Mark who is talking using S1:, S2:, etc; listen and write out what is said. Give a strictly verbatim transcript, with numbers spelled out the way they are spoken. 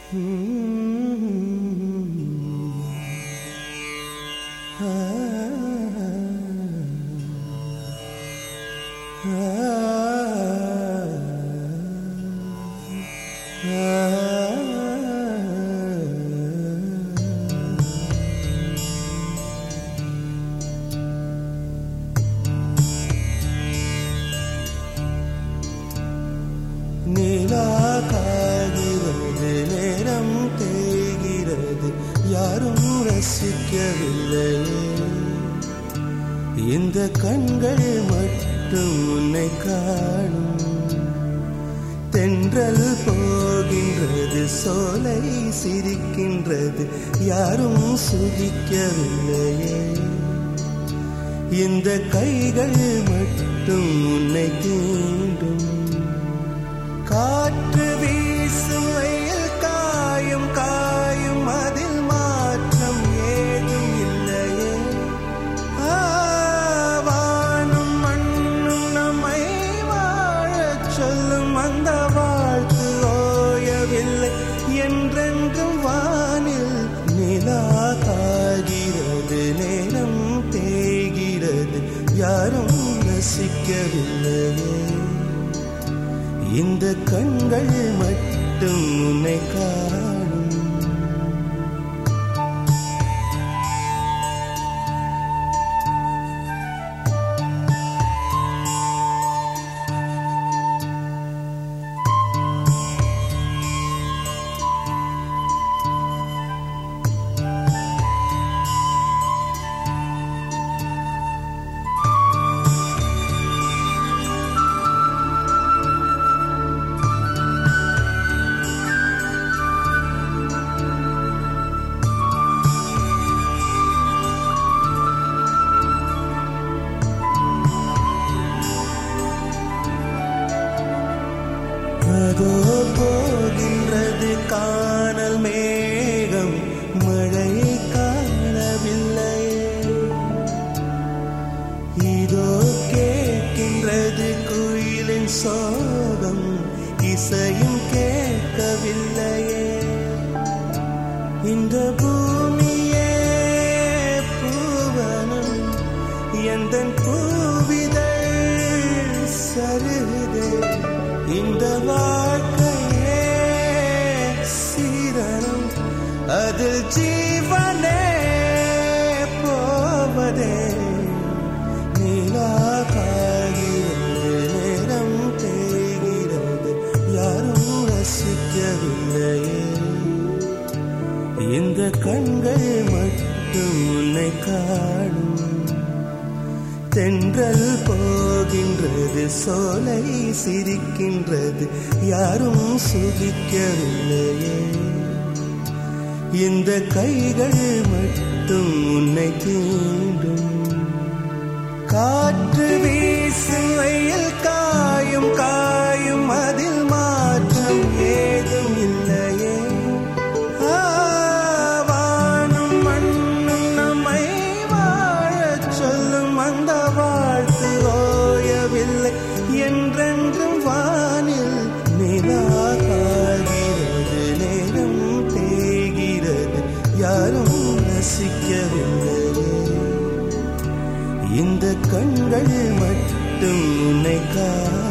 S1: நிலா காய்கிறது, நேரம் தேய்கிறது, யாரும் ரசிக்கவில்லையே. இந்த கண்கள் மட்டும் உன்னை காணும். தென்றல் போகின்றது, சோலை சிரிக்கின்றது, யாரும் சுகிக்கவில்லையே. இந்த கைகள் மட்டும் உன்னை தீண்டும். காற்று வீசும், வெயில் காயும் காயும், அதில் மாற்றம் ஏதும் இல்லையே. வானும் மண்ணும் நம்மை வாழச் சொல்லும், அந்த வாழ்த்து ஓயவில்லை என்றென்றும் வானில். நிலா காய்கிறது, நேரம் தேய்கிறது, யாரும் ரசிக்கவில்லையே. இந்த கண்கள் மட்டும் உன்னை காணும். அதோ போகின்றது காணல் மேகம், மழை காணவில்லை. இதோ கேட்கின்றது குயிலின் சோகம், இசையும் கேட்கவில்லையே. இந்த பூமியே பூவனம், எந்தன் பூவிதழ் சருகுதே. இந்த வாழ்க்கையே சீதனம், அதில் ஜீவனே போவதே. நிலா காய்கிறது, நேரம் தேய்கிறது, யாரும் ரசிக்கவில்லையே. இந்த கண்கள் மட்டும் உன்னை காணும். தென்றல் போகின்றது, சோலை சிரிக்கின்றது, யாரும் சுகிக்கவில்லையே. இந்த கைகள் மட்டும் உன்னை தீண்டும். காற்று வீசும், வெயில் காயும் காயும், அதில் மாற்றம் ஏதும் இல்லையே. வானும் மண்ணும் நம்மை வாழச் சொல்லும், அந்த வாழ்த்து ஓயவில்லை என்றென்றும் வானில். நிலா காய்கிறது, நேரம் தேய்கிறது, யாரும் ரசிக்கவில்லையே. இந்த கண்கள் மட்டும் உன்னை காணும்.